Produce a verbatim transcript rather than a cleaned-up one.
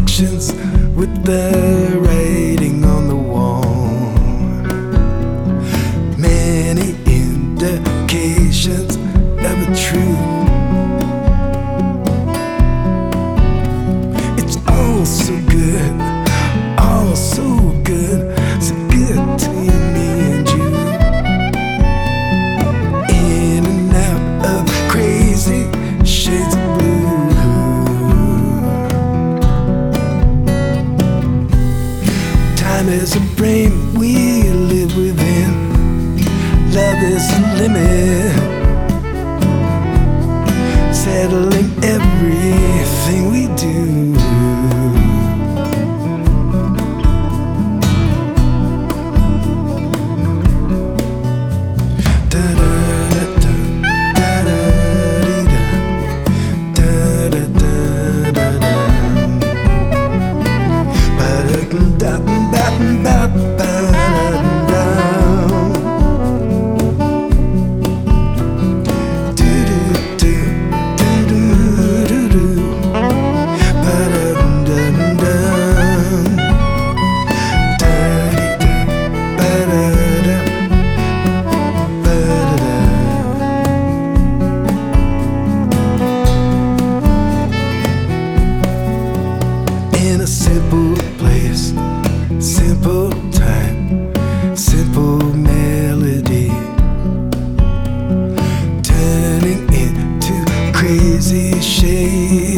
directions with the writing on the wall. Many indications of a truth. It's all so good, all so good, so good to you, me and you. In and out of crazy shades of blue. Time is a brain we live within. Love is the limit, settling everything we do. In a simple place, simple time, simple melody, turning into crazy shades.